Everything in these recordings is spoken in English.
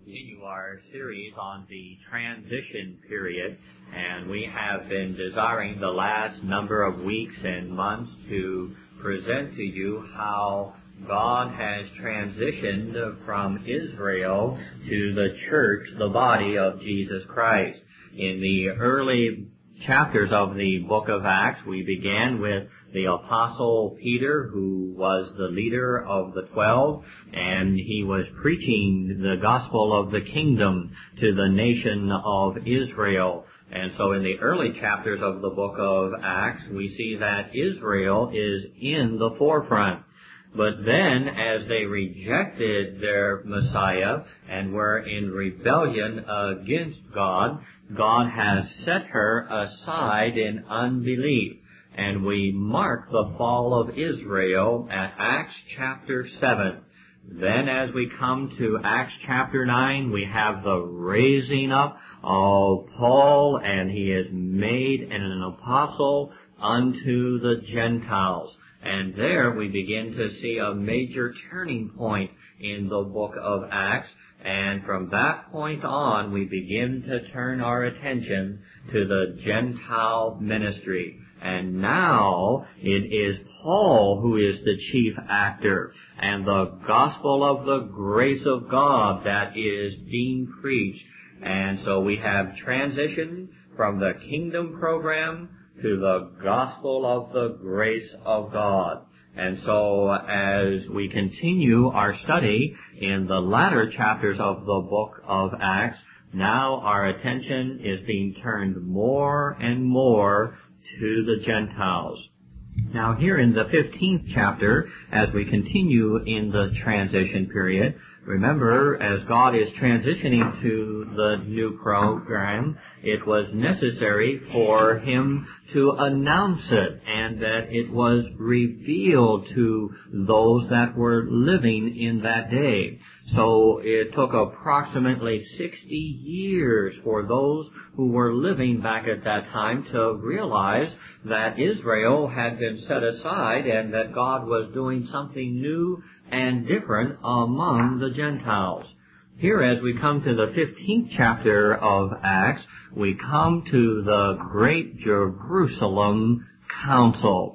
continue our series on the transition period, and we have been desiring the last number of weeks and months to present to you how God has transitioned from Israel to the church, the body of Jesus Christ. In the early chapters of the book of Acts, we began with the Apostle Peter, who was the leader of the 12, and he was preaching the gospel of the kingdom to the nation of Israel. And so in the early chapters of the book of Acts, we see that Israel is in the forefront. But then, as they rejected their Messiah and were in rebellion against God, God has set her aside in unbelief. And we mark the fall of Israel at Acts chapter 7. Then as we come to Acts chapter 9, we have the raising up of Paul, and he is made an apostle unto the Gentiles. And there we begin to see a major turning point in the book of Acts. And from that point on, we begin to turn our attention to the Gentile ministry. And now it is Paul who is the chief actor, and the gospel of the grace of God that is being preached. And so we have transitioned from the kingdom program to the gospel of the grace of God. And so as we continue our study in the latter chapters of the book of Acts, now our attention is being turned more and more to the Gentiles. Now here in the 15th chapter, as we continue in the transition period, remember, as God is transitioning to the new program, it was necessary for Him to announce it, and that it was revealed to those that were living in that day. So it took approximately 60 years for those who were living back at that time to realize that Israel had been set aside and that God was doing something new and different among the Gentiles. Here, as we come to the 15th chapter of Acts, we come to the Great Jerusalem Council.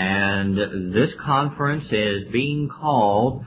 And this conference is being called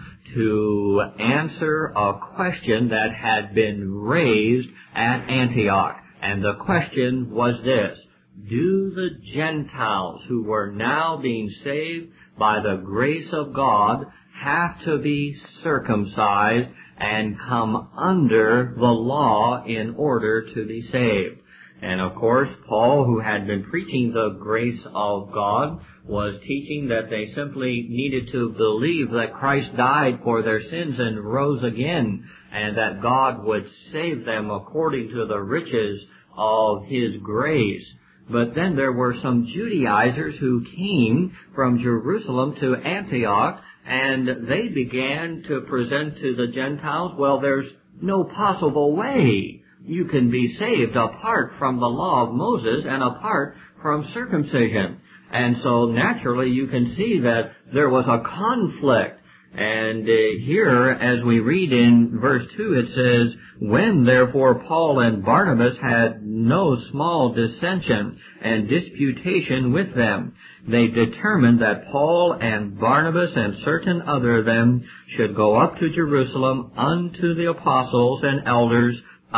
to answer a question that had been raised at Antioch. And the question was this: do the Gentiles who were now being saved by the grace of God have to be circumcised and come under the law in order to be saved? And of course, Paul, who had been preaching the grace of God, was teaching that they simply needed to believe that Christ died for their sins and rose again, and that God would save them according to the riches of His grace. But then there were some Judaizers who came from Jerusalem to Antioch, and they began to present to the Gentiles, well, there's no possible way you can be saved apart from the law of Moses and apart from circumcision. And so naturally you can see that there was a conflict. And here, as we read in verse 2, it says, when therefore Paul and Barnabas had no small dissension and disputation with them, they determined that Paul and Barnabas and certain other of them should go up to Jerusalem unto the apostles and elders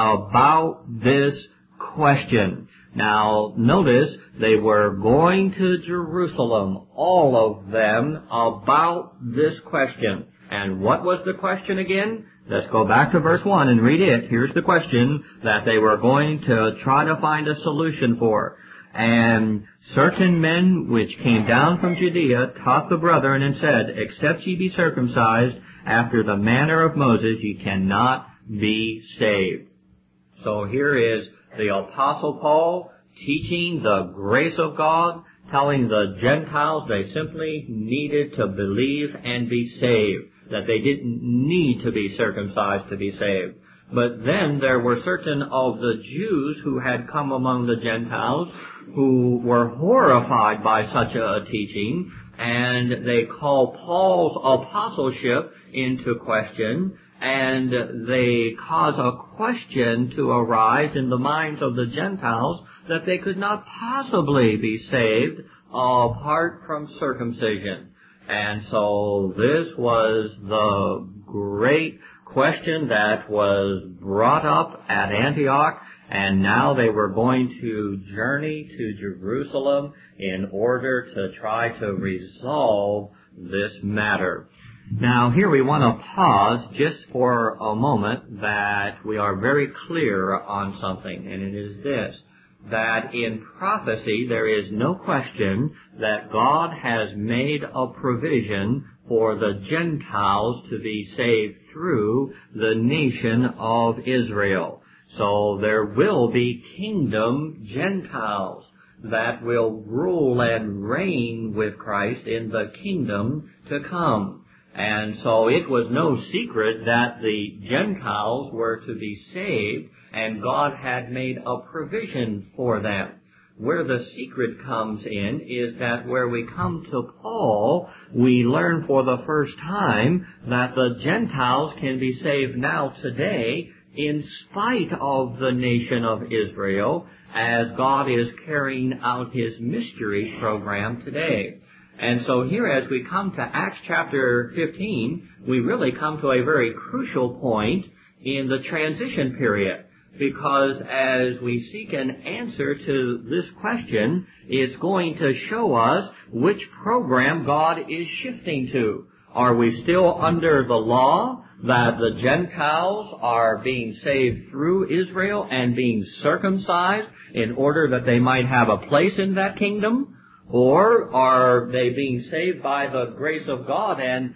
about this question. Now, notice, they were going to Jerusalem, all of them, about this question. And what was the question again? Let's go back to verse 1 and read it. Here's the question that they were going to try to find a solution for. And certain men which came down from Judea taught the brethren and said, except ye be circumcised after the manner of Moses, ye cannot be saved. So here is the Apostle Paul teaching the grace of God, telling the Gentiles they simply needed to believe and be saved, that they didn't need to be circumcised to be saved. But then there were certain of the Jews who had come among the Gentiles who were horrified by such a teaching, and they called Paul's apostleship into question, and they cause a question to arise in the minds of the Gentiles that they could not possibly be saved apart from circumcision. And so this was the great question that was brought up at Antioch, and now they were going to journey to Jerusalem in order to try to resolve this matter. Now here we want to pause just for a moment that we are very clear on something, and it is this, that in prophecy there is no question that God has made a provision for the Gentiles to be saved through the nation of Israel. So there will be kingdom Gentiles that will rule and reign with Christ in the kingdom to come. And so it was no secret that the Gentiles were to be saved, and God had made a provision for them. Where the secret comes in is that where we come to Paul, we learn for the first time that the Gentiles can be saved now today in spite of the nation of Israel, as God is carrying out His mystery program today. And so here, as we come to Acts chapter 15, we really come to a very crucial point in the transition period. Because as we seek an answer to this question, it's going to show us which program God is shifting to. Are we still under the law that the Gentiles are being saved through Israel and being circumcised in order that they might have a place in that kingdom? Or are they being saved by the grace of God and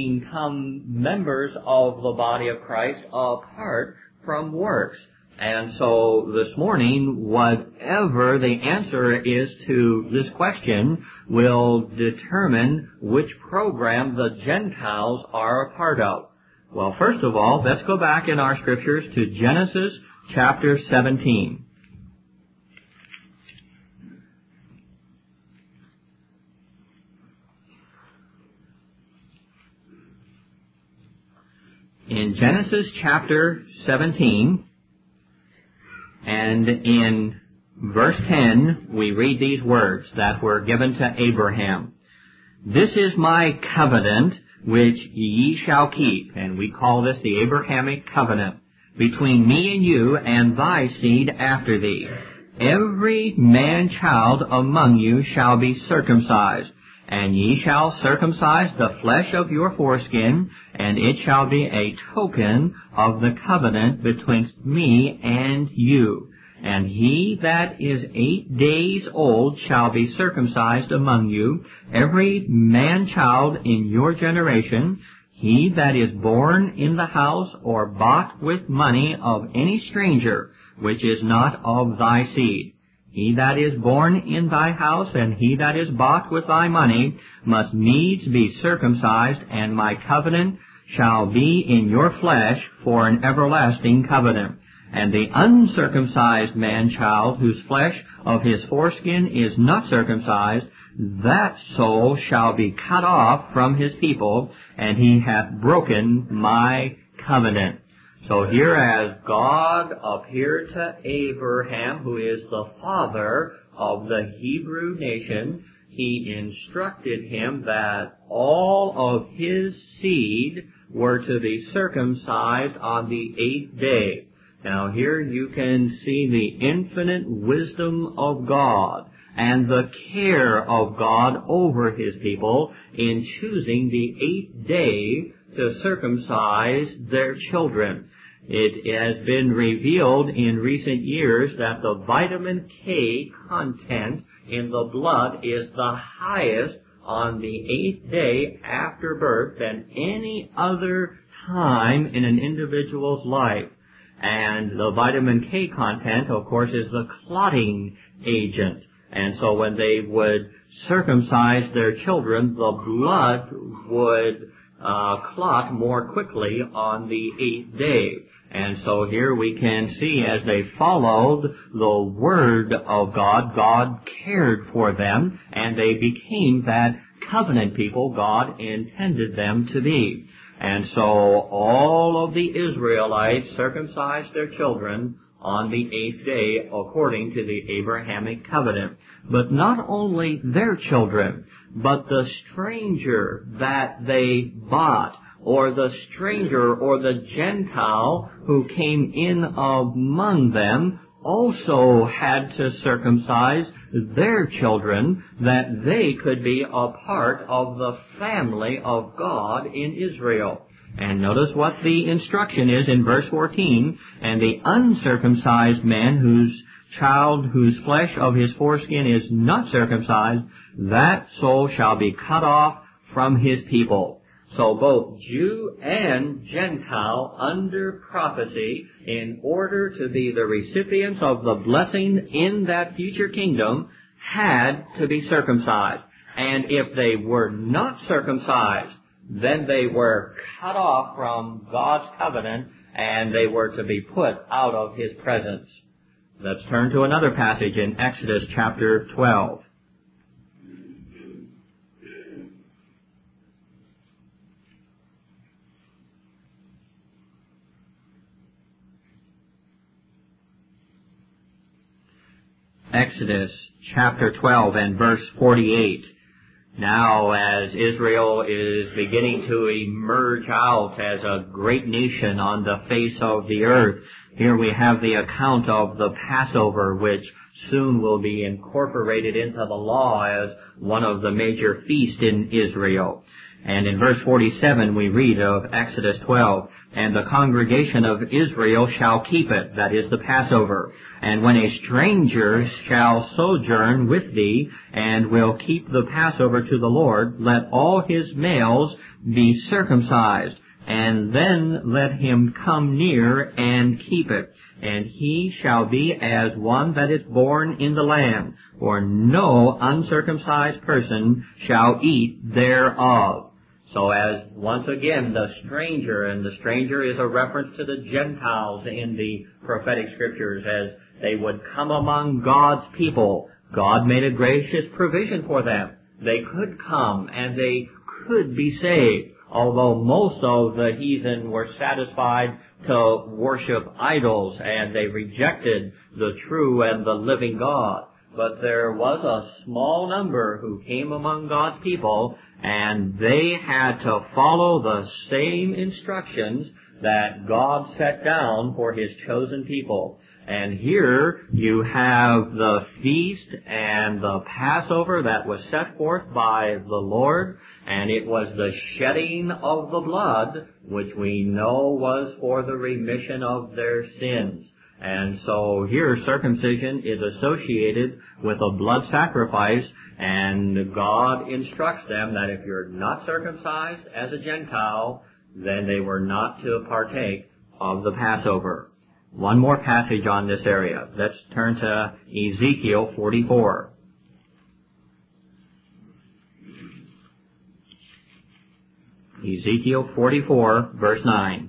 become members of the body of Christ apart from works? And so this morning, whatever the answer is to this question will determine which program the Gentiles are a part of. Well, first of all, let's go back in our scriptures to Genesis chapter 17. In Genesis chapter 17, and in verse 10, we read these words that were given to Abraham. This is my covenant which ye shall keep, and we call this the Abrahamic covenant, between me and you and thy seed after thee. Every man-child among you shall be circumcised, and ye shall circumcise the flesh of your foreskin, and it shall be a token of the covenant betwixt me and you. And he that is 8 days old shall be circumcised among you, every man-child in your generation, he that is born in the house or bought with money of any stranger, which is not of thy seed. He that is born in thy house, and he that is bought with thy money, must needs be circumcised, and my covenant shall be in your flesh for an everlasting covenant. And the uncircumcised man-child, whose flesh of his foreskin is not circumcised, that soul shall be cut off from his people, and he hath broken my covenant. So here, as God appeared to Abraham, who is the father of the Hebrew nation, He instructed him that all of his seed were to be circumcised on the 8th day. Now here you can see the infinite wisdom of God and the care of God over His people in choosing the 8th day to circumcise their children. It has been revealed in recent years that the vitamin K content in the blood is the highest on the 8th day after birth than any other time in an individual's life. And the vitamin K content, of course, is the clotting agent. And so when they would circumcise their children, the blood would clot more quickly on the 8th day. And so here we can see as they followed the Word of God, God cared for them, and they became that covenant people God intended them to be. And so all of the Israelites circumcised their children on the 8th day according to the Abrahamic covenant. But not only their children, but the stranger that they bought, or the stranger or the Gentile who came in among them, also had to circumcise their children, that they could be a part of the family of God in Israel. And notice what the instruction is in verse 14. And the uncircumcised man whose flesh of his foreskin is not circumcised, that soul shall be cut off from his people. So both Jew and Gentile under prophecy, in order to be the recipients of the blessing in that future kingdom, had to be circumcised. And if they were not circumcised, then they were cut off from God's covenant, and they were to be put out of His presence. Let's turn to another passage in Exodus chapter 12. Exodus chapter 12 and verse 48. Now, as Israel is beginning to emerge out as a great nation on the face of the earth, here we have the account of the Passover, which soon will be incorporated into the law as one of the major feasts in Israel. And in verse 47 we read of Exodus 12, and the congregation of Israel shall keep it, that is the Passover. And when a stranger shall sojourn with thee, and will keep the Passover to the Lord, let all his males be circumcised, and then let him come near and keep it. And he shall be as one that is born in the land, for no uncircumcised person shall eat thereof. So as, once again, the stranger, and the stranger is a reference to the Gentiles in the prophetic scriptures, as they would come among God's people. God made a gracious provision for them. They could come and they could be saved, although most of the heathen were satisfied to worship idols, and they rejected the true and the living God. But there was a small number who came among God's people, and they had to follow the same instructions that God set down for His chosen people. And here you have the feast and the Passover that was set forth by the Lord, and it was the shedding of the blood, which we know was for the remission of their sins. And so here circumcision is associated with a blood sacrifice, and God instructs them that if you're not circumcised as a Gentile, then they were not to partake of the Passover. One more passage on this area. Let's turn to Ezekiel 44. Ezekiel 44, verse 9.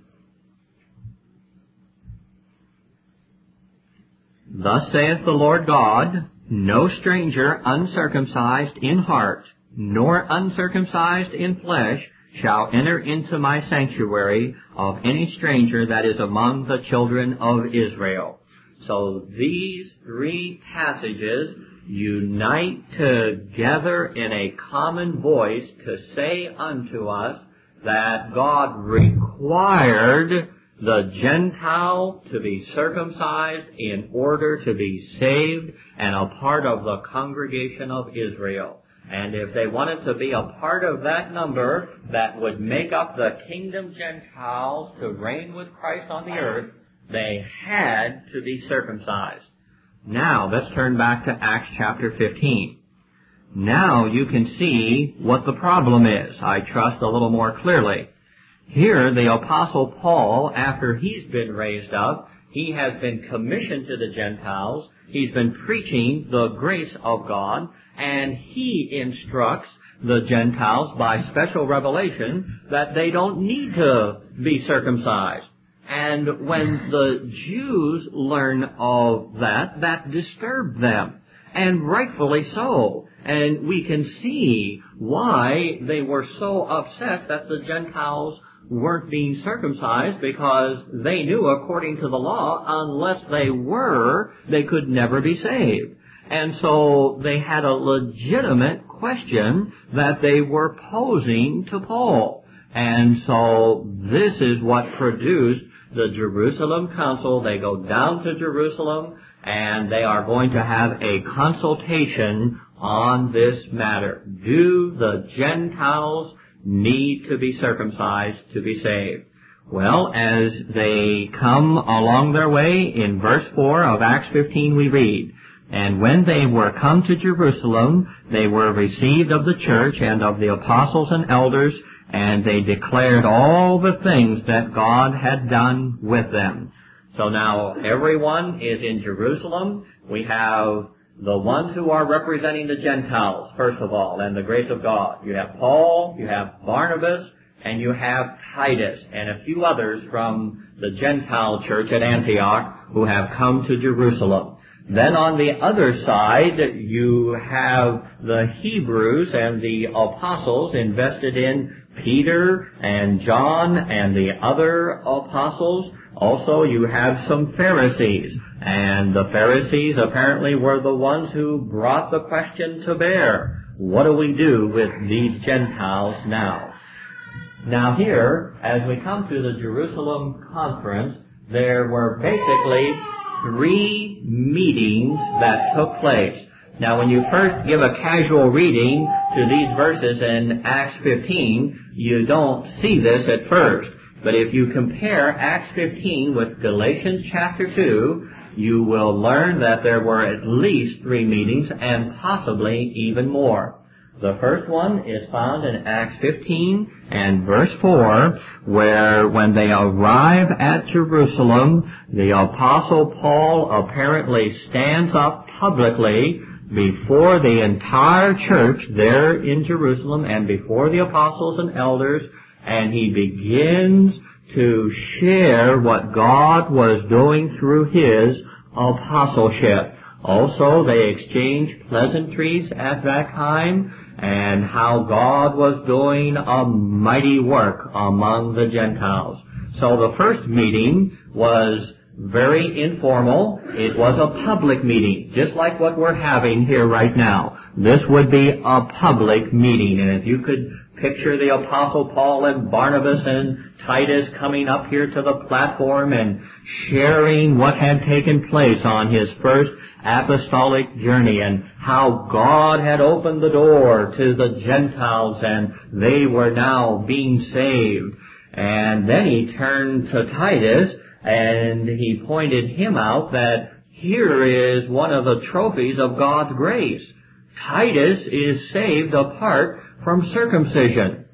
Thus saith the Lord God, no stranger uncircumcised in heart, nor uncircumcised in flesh, shall enter into my sanctuary of any stranger that is among the children of Israel. So these three passages unite together in a common voice to say unto us that God required the Gentile to be circumcised in order to be saved and a part of the congregation of Israel. And if they wanted to be a part of that number that would make up the kingdom Gentiles to reign with Christ on the earth, they had to be circumcised. Now, let's turn back to Acts chapter 15. Now you can see what the problem is, I trust, a little more clearly. Here, the Apostle Paul, after he's been raised up, he has been commissioned to the Gentiles. He's been preaching the grace of God, and he instructs the Gentiles by special revelation that they don't need to be circumcised. And when the Jews learn of that, that disturbed them, and rightfully so. And we can see why they were so upset that the Gentiles weren't being circumcised because they knew, according to the law, unless they were, they could never be saved. And so they had a legitimate question that they were posing to Paul. And so this is what produced the Jerusalem Council. They go down to Jerusalem, and they are going to have a consultation on this matter. Do the Gentiles need to be circumcised to be saved? Well, as they come along their way, in verse 4 of Acts 15 we read, "And when they were come to Jerusalem, they were received of the church and of the apostles and elders, and they declared all the things that God had done with them." So now everyone is in Jerusalem. We have the ones who are representing the Gentiles, first of all, and the grace of God. You have Paul, you have Barnabas, and you have Titus, and a few others from the Gentile church at Antioch who have come to Jerusalem. Then on the other side, you have the Hebrews and the apostles invested in Peter and John and the other apostles. Also, you have some Pharisees, and the Pharisees apparently were the ones who brought the question to bear. What do we do with these Gentiles now? Now here, as we come to the Jerusalem conference, there were basically 3 meetings that took place. Now, when you first give a casual reading to these verses in Acts 15, you don't see this at first. But if you compare Acts 15 with Galatians chapter 2, you will learn that there were at least 3 meetings and possibly even more. The first one is found in Acts 15 and verse 4, where when they arrive at Jerusalem, the Apostle Paul apparently stands up publicly before the entire church there in Jerusalem and before the apostles and elders, and he begins to share what God was doing through his apostleship. Also, they exchanged pleasantries at that time, and how God was doing a mighty work among the Gentiles. So the first meeting was very informal. It was a public meeting, just like what we're having here right now. This would be a public meeting, and if you could picture the Apostle Paul and Barnabas and Titus coming up here to the platform and sharing what had taken place on his first apostolic journey and how God had opened the door to the Gentiles and they were now being saved. And then he turned to Titus and he pointed him out that here is one of the trophies of God's grace. Titus is saved apart from circumcision.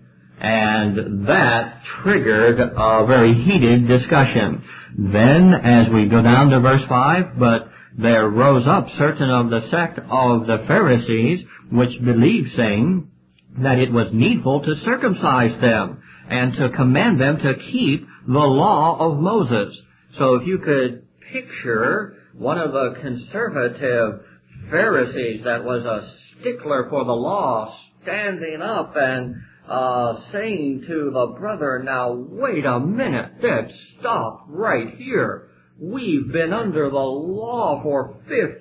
And that triggered a very heated discussion. Then, as we go down to verse 5, but there rose up certain of the sect of the Pharisees, which believed, saying that it was needful to circumcise them, and to command them to keep the law of Moses. So if you could picture one of the conservative Pharisees that was a stickler for the law, standing up and saying to the brother, "Now wait a minute, let's stop right here. We've been under the law for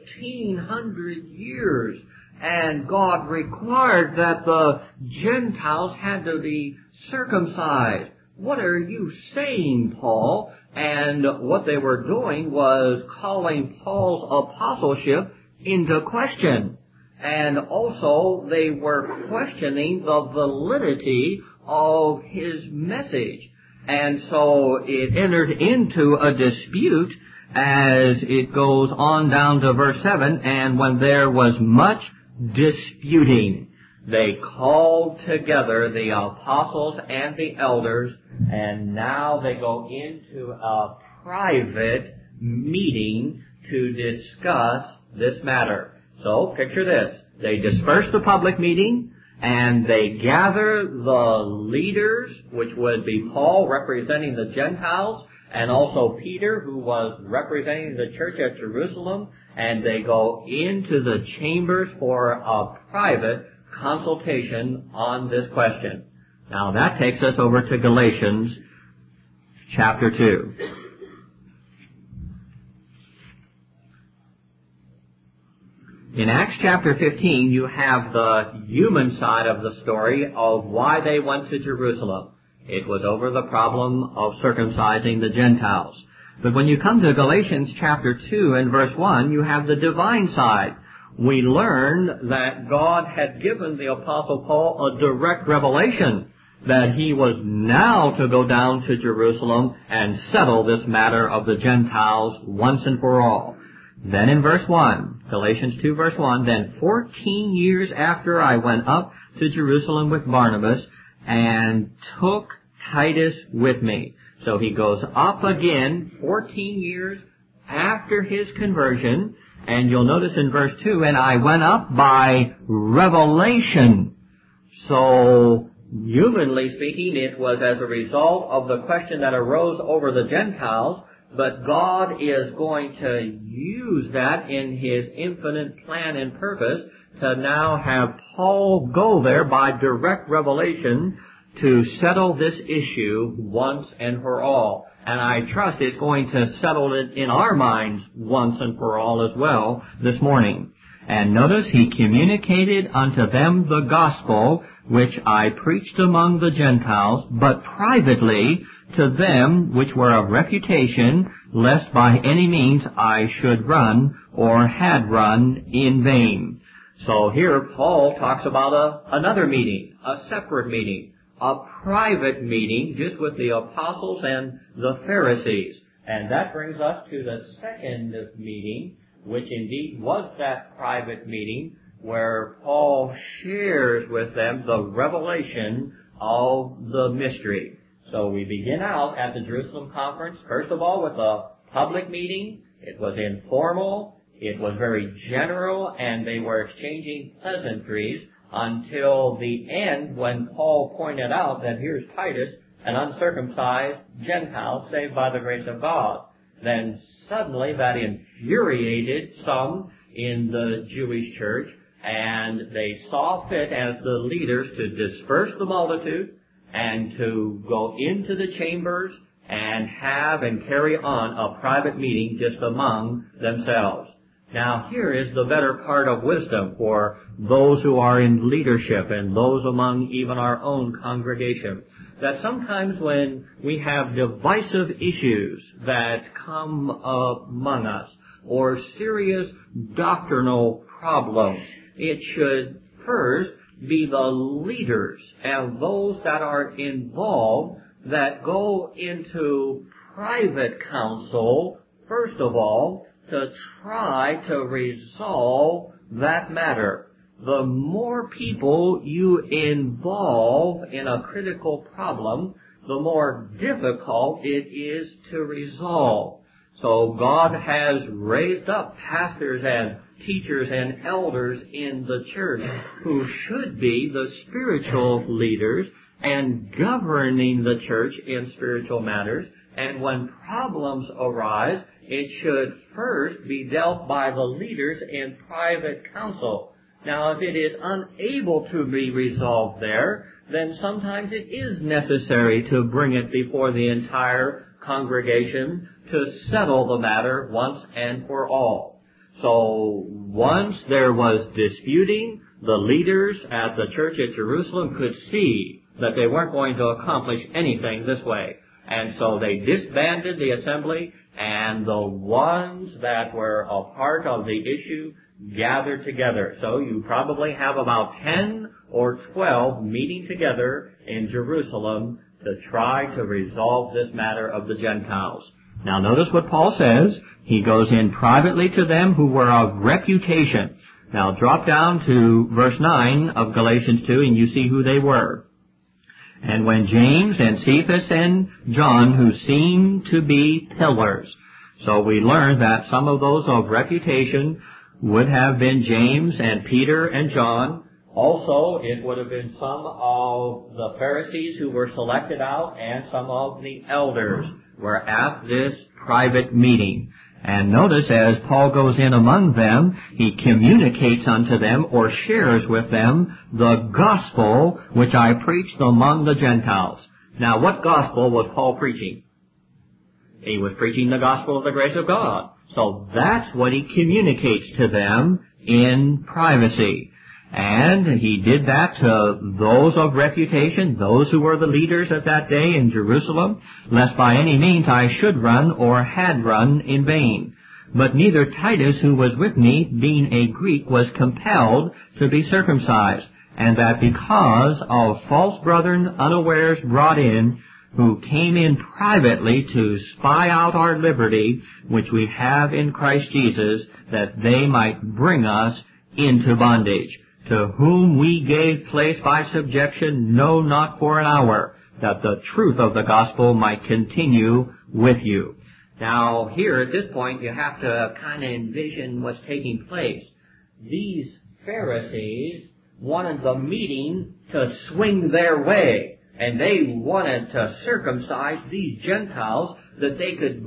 1,500 years, and God required that the Gentiles had to be circumcised. What are you saying, Paul?" And what they were doing was calling Paul's apostleship into question. And also they were questioning the validity of his message. And so it entered into a dispute as it goes on down to verse 7. And when there was much disputing, they called together the apostles and the elders, and now they go into a private meeting to discuss this matter. So, picture this. They disperse the public meeting, and they gather the leaders, which would be Paul representing the Gentiles, and also Peter, who was representing the church at Jerusalem, and they go into the chambers for a private consultation on this question. Now that takes us over to Galatians chapter 2. In Acts chapter 15, you have the human side of the story of why they went to Jerusalem. It was over the problem of circumcising the Gentiles. But when you come to Galatians chapter 2 and verse 1, you have the divine side. We learn that God had given the Apostle Paul a direct revelation that he was now to go down to Jerusalem and settle this matter of the Gentiles once and for all. Then in verse 1, Galatians 2 verse 1, then 14 years after I went up to Jerusalem with Barnabas and took Titus with me. So he goes up again 14 years after his conversion, and you'll notice in verse 2, and I went up by revelation. So, humanly speaking, it was as a result of the question that arose over the Gentiles, but God is going to use that in His infinite plan and purpose to now have Paul go there by direct revelation to settle this issue once and for all. And I trust it's going to settle it in our minds once and for all as well this morning. And notice he communicated unto them the gospel which I preached among the Gentiles, but privately to them which were of reputation, lest by any means I should run or had run in vain. So here Paul talks about another meeting, a separate meeting, a private meeting just with the apostles and the Pharisees. And that brings us to the second meeting, which indeed was that private meeting where Paul shares with them the revelation of the mystery. So we begin out at the Jerusalem conference, first of all, with a public meeting. It was informal, it was very general, and they were exchanging pleasantries until the end when Paul pointed out that here's Titus, an uncircumcised Gentile saved by the grace of God. Then suddenly that infuriated some in the Jewish church, and they saw fit as the leaders to disperse the multitude and to go into the chambers and have and carry on a private meeting just among themselves. Now here is the better part of wisdom for those who are in leadership and those among even our own congregation. That sometimes when we have divisive issues that come among us or serious doctrinal problems, it should first be the leaders and those that are involved that go into private counsel, first of all, to try to resolve that matter. The more people you involve in a critical problem, the more difficult it is to resolve. So God has raised up pastors and teachers and elders in the church who should be the spiritual leaders and governing the church in spiritual matters. And when problems arise, it should first be dealt by the leaders in private counsel. Now, if it is unable to be resolved there, then sometimes it is necessary to bring it before the entire congregation to settle the matter once and for all. So, once there was disputing, the leaders at the church at Jerusalem could see that they weren't going to accomplish anything this way. And so they disbanded the assembly, and the ones that were a part of the issue gathered together. So you probably have about 10 or 12 meeting together in Jerusalem to try to resolve this matter of the Gentiles. Now notice what Paul says. He goes in privately to them who were of reputation. Now drop down to verse 9 of Galatians 2 and you see who they were. And when James and Cephas and John, who seemed to be pillars. So we learn that some of those of reputation would have been James and Peter and John. Also, it would have been some of the Pharisees who were selected out, and some of the elders were at this private meeting. And notice, as Paul goes in among them, he communicates unto them or shares with them the gospel which I preached among the Gentiles. Now, what gospel was Paul preaching? He was preaching the gospel of the grace of God. So that's what he communicates to them in privacy. And he did that to those of reputation, those who were the leaders at that day in Jerusalem, lest by any means I should run or had run in vain. But neither Titus, who was with me, being a Greek, was compelled to be circumcised, and that because of false brethren unawares brought in, who came in privately to spy out our liberty, which we have in Christ Jesus, that they might bring us into bondage, to whom we gave place by subjection, no, not for an hour, that the truth of the gospel might continue with you. Now, here at this point, you have to kind of envision what's taking place. These Pharisees wanted the meeting to swing their way, and they wanted to circumcise these Gentiles that they could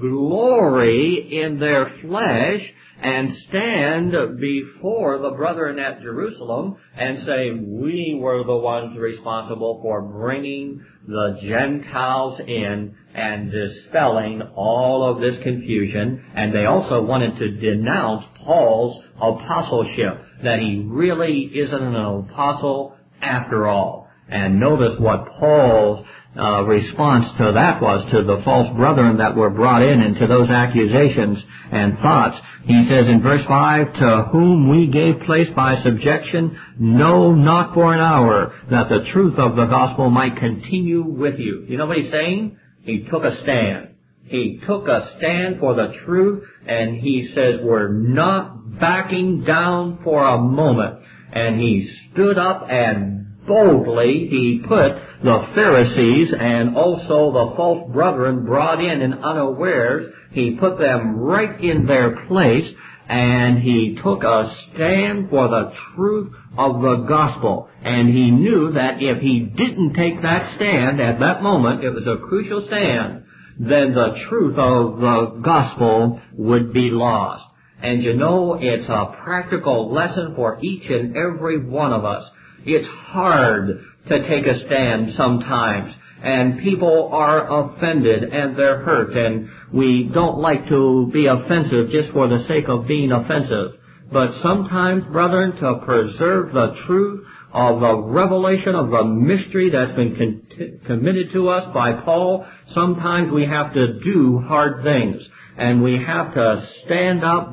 glory in their flesh and stand before the brethren at Jerusalem and say, we were the ones responsible for bringing the Gentiles in and dispelling all of this confusion. And they also wanted to denounce Paul's apostleship, that he really isn't an apostle after all. And notice what Paul's response to that was, to the false brethren that were brought in and to those accusations and thoughts. He says in verse 5, to whom we gave place by subjection, no, not for an hour, that the truth of the gospel might continue with you. You know what he's saying? He took a stand. He took a stand for the truth, and he says we're not backing down for a moment. And he stood up and boldly he put the Pharisees and also the false brethren brought in and unawares, he put them right in their place, and he took a stand for the truth of the gospel. And he knew that if he didn't take that stand at that moment, it was a crucial stand, then the truth of the gospel would be lost. And you know, it's a practical lesson for each and every one of us. It's hard to take a stand sometimes, and people are offended and they're hurt, and we don't like to be offensive just for the sake of being offensive. But sometimes, brethren, to preserve the truth of the revelation of the mystery that's been committed to us by Paul, sometimes we have to do hard things, and we have to stand up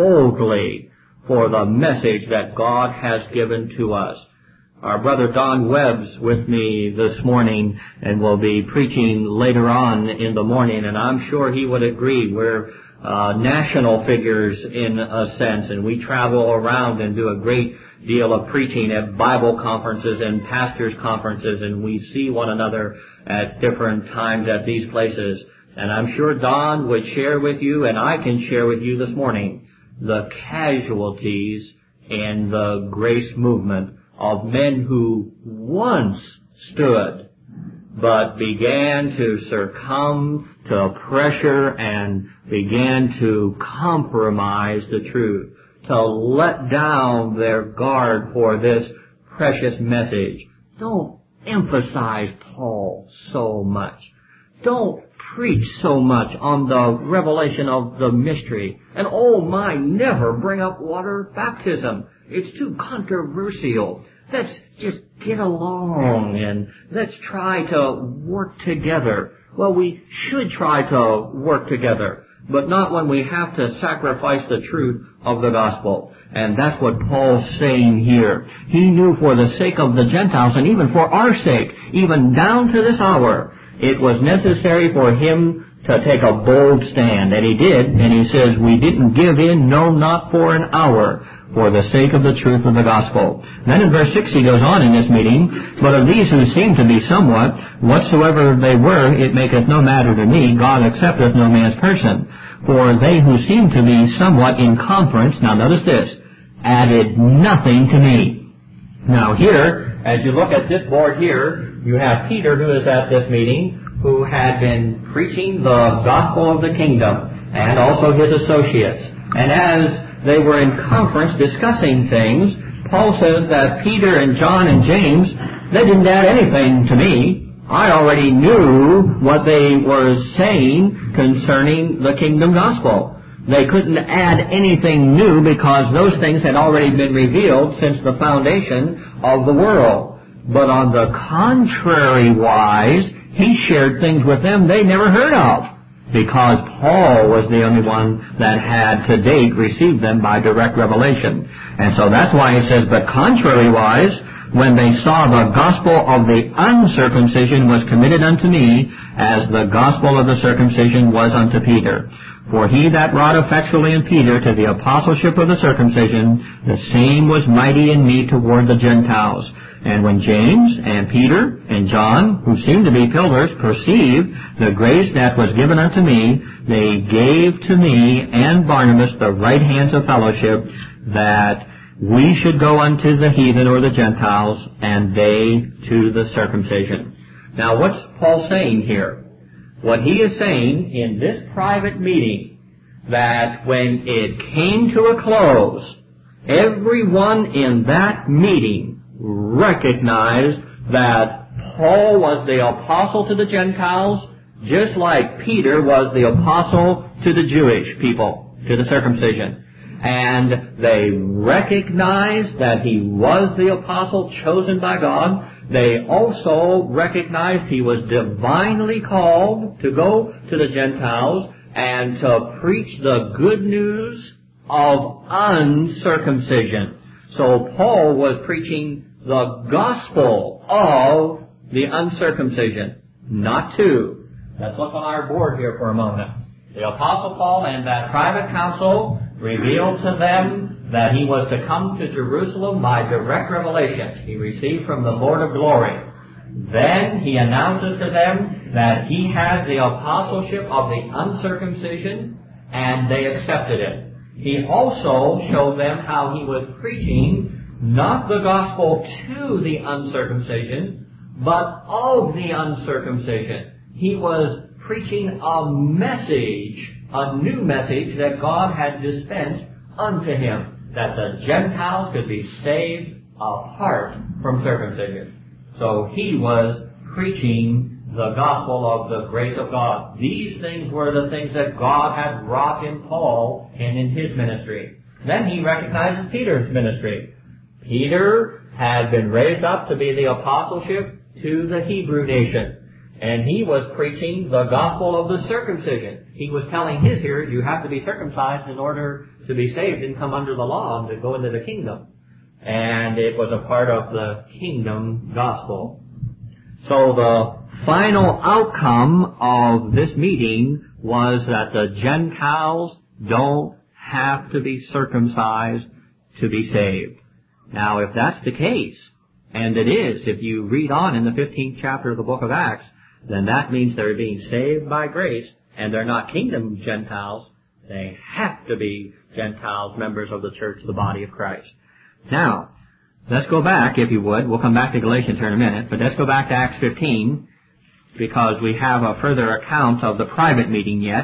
boldly for the message that God has given to us. Our brother Don Webb's with me this morning and will be preaching later on in the morning, and I'm sure he would agree. We're national figures in a sense, and we travel around and do a great deal of preaching at Bible conferences and pastors' conferences, and we see one another at different times at these places. And I'm sure Don would share with you, and I can share with you this morning, the casualties in the grace movement of men who once stood but began to succumb to pressure and began to compromise the truth, to let down their guard for this precious message. Don't emphasize Paul so much. Don't preach so much on the revelation of the mystery. And oh my, never bring up water baptism. It's too controversial. Let's just get along and let's try to work together. Well, we should try to work together, but not when we have to sacrifice the truth of the gospel. And that's what Paul's saying here. He knew for the sake of the Gentiles, and even for our sake, even down to this hour, it was necessary for him to take a bold stand. And he did, and he says, we didn't give in, no, not for an hour, for the sake of the truth of the gospel. Then in verse 6 he goes on in this meeting, but of these who seem to be somewhat, whatsoever they were, it maketh no matter to me, God accepteth no man's person. For they who seem to be somewhat in conference, now notice this, added nothing to me. Now here, as you look at this board here, you have Peter, who is at this meeting, who had been preaching the gospel of the kingdom. and also his associates. And as they were in conference discussing things, Paul says that Peter and John and James, they didn't add anything to me. I already knew what they were saying concerning the kingdom gospel. They couldn't add anything new because those things had already been revealed since the foundation of the world. But on the contrary wise, he shared things with them they never heard of, because Paul was the only one that had to date received them by direct revelation. And so that's why he says, but contrary-wise, when they saw the gospel of the uncircumcision was committed unto me, as the gospel of the circumcision was unto Peter. For he that wrought effectually in Peter to the apostleship of the circumcision, the same was mighty in me toward the Gentiles. And when James and Peter and John, who seemed to be pillars, perceived the grace that was given unto me, they gave to me and Barnabas the right hands of fellowship, that we should go unto the heathen or the Gentiles, and they to the circumcision. Now what's Paul saying here? What he is saying in this private meeting, that when it came to a close, everyone in that meeting recognized that Paul was the apostle to the Gentiles, just like Peter was the apostle to the Jewish people, to the circumcision. And they recognized that he was the apostle chosen by God. They also recognized he was divinely called to go to the Gentiles and to preach the good news of uncircumcision. So Paul was preaching the gospel of the uncircumcision, not two. Let's look on our board here for a moment. The Apostle Paul and that private council revealed to them that he was to come to Jerusalem by direct revelation he received from the Lord of glory. Then he announces to them that he had the apostleship of the uncircumcision, and they accepted it. He also showed them how he was preaching not the gospel to the uncircumcision, but of the uncircumcision. He was preaching a message, a new message that God had dispensed unto him, that the Gentiles could be saved apart from circumcision. So he was preaching the gospel of the grace of God. These things were the things that God had wrought in Paul and in his ministry. Then he recognizes Peter's ministry. Peter had been raised up to be the apostleship to the Hebrew nation. And he was preaching the gospel of the circumcision. He was telling his hearers, you have to be circumcised in order to be saved and come under the law and to go into the kingdom. And it was a part of the kingdom gospel. So the final outcome of this meeting was that the Gentiles don't have to be circumcised to be saved. Now, if that's the case, and it is, if you read on in the 15th chapter of the book of Acts, then that means they're being saved by grace, and they're not kingdom Gentiles. They have to be Gentiles, members of the church, the body of Christ. Now, let's go back, if you would. We'll come back to Galatians here in a minute, but let's go back to Acts 15, because we have a further account of the private meeting yet.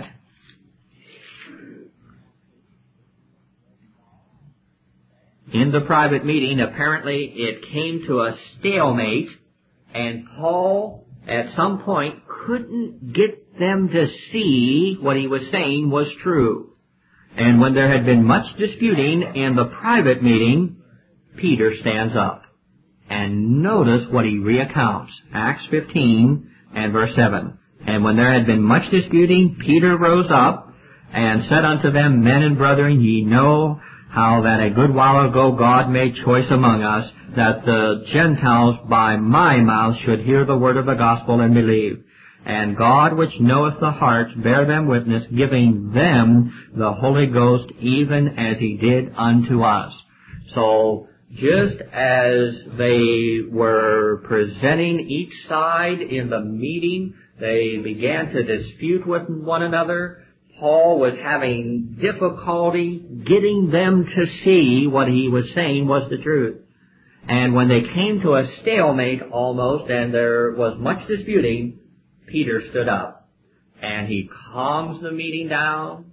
In the private meeting, apparently it came to a stalemate, and Paul at some point couldn't get them to see what he was saying was true. And when there had been much disputing in the private meeting, Peter stands up. And notice what he recounts. Acts 15 and verse 7. And when there had been much disputing, Peter rose up and said unto them, Men and brethren, ye know how that a good while ago God made choice among us, that the Gentiles by my mouth should hear the word of the gospel and believe. And God, which knoweth the hearts, bear them witness, giving them the Holy Ghost, even as he did unto us. So, just as they were presenting each side in the meeting, they began to dispute with one another. Paul was having difficulty getting them to see what he was saying was the truth. And when they came to a stalemate almost, and there was much disputing, Peter stood up. And he calms the meeting down,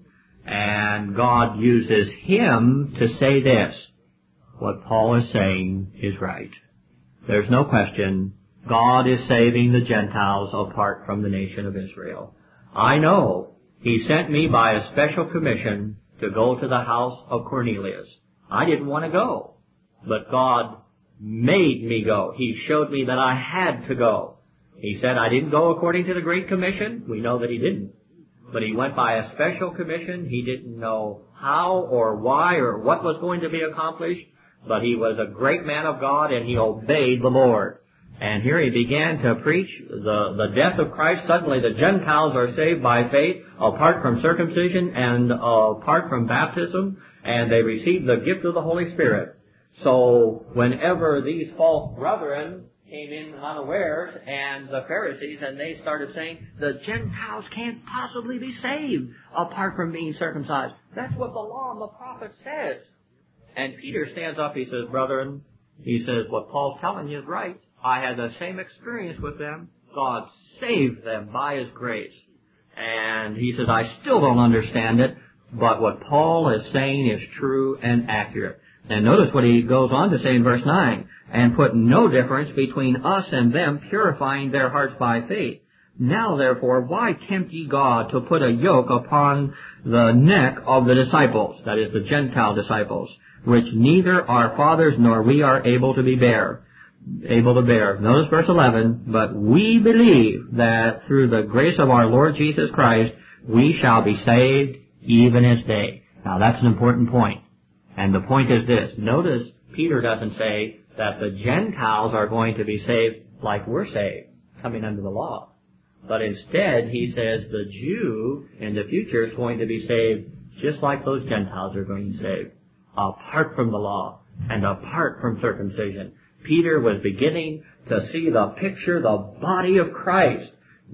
And God uses him to say this. What Paul is saying is right. There's no question. God is saving the Gentiles apart from the nation of Israel. I know he sent me by a special commission to go to the house of Cornelius. I didn't want to go, but God made me go. He showed me that I had to go. He said I didn't go according to the Great Commission. We know that he didn't. But he went by a special commission. He didn't know how or why or what was going to be accomplished, but he was a great man of God and he obeyed the Lord. And here he began to preach the death of Christ. Suddenly the Gentiles are saved by faith apart from circumcision and apart from baptism, and they receive the gift of the Holy Spirit. So whenever these false brethren came in unawares, and the Pharisees, and they started saying, the Gentiles can't possibly be saved apart from being circumcised. That's what the law and the prophet says. And Peter stands up, he says, brethren, he says, what Paul's telling you is right. I had the same experience with them. God saved them by his grace. And he says, I still don't understand it, but what Paul is saying is true and accurate. And notice what he goes on to say in verse 9, and put no difference between us and them, purifying their hearts by faith. Now therefore, why tempt ye God to put a yoke upon the neck of the disciples, that is, the Gentile disciples, which neither our fathers nor we are able to bear. Notice verse 11, but we believe that through the grace of our Lord Jesus Christ, we shall be saved even as they. Now that's an important point. And the point is this. Notice Peter doesn't say that the Gentiles are going to be saved like we're saved, coming under the law. But instead, he says the Jew in the future is going to be saved just like those Gentiles are going to be saved, apart from the law and apart from circumcision. Peter was beginning to see the picture, the body of Christ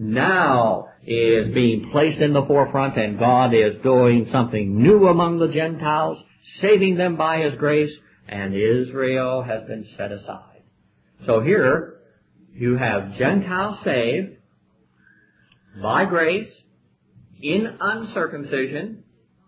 now is being placed in the forefront, and God is doing something new among the Gentiles, saving them by his grace, and Israel has been set aside. So here you have Gentiles saved by grace in uncircumcision,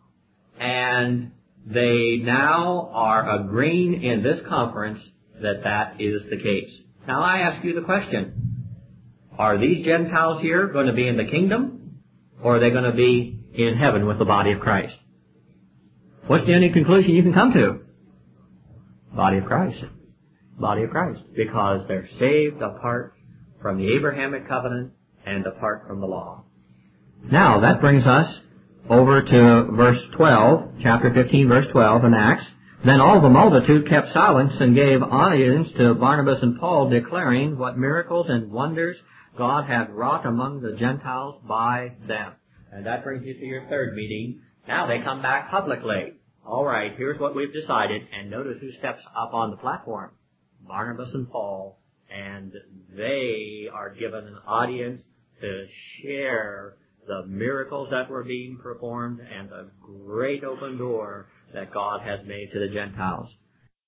and they now are agreeing in this conference that that is the case. Now I ask you the question, are these Gentiles here going to be in the kingdom, or are they going to be in heaven with the body of Christ? What's the only conclusion you can come to? Body of Christ. Body of Christ. Because they're saved apart from the Abrahamic covenant and apart from the law. Now, that brings us over to verse 12, chapter 15, verse 12 in Acts. Then all the multitude kept silence and gave audience to Barnabas and Paul, declaring what miracles and wonders God had wrought among the Gentiles by them. And that brings you to your third meeting. Now they come back publicly. All right, here's what we've decided. And notice who steps up on the platform. Barnabas and Paul. And they are given an audience to share the miracles that were being performed and the great open door that God has made to the Gentiles.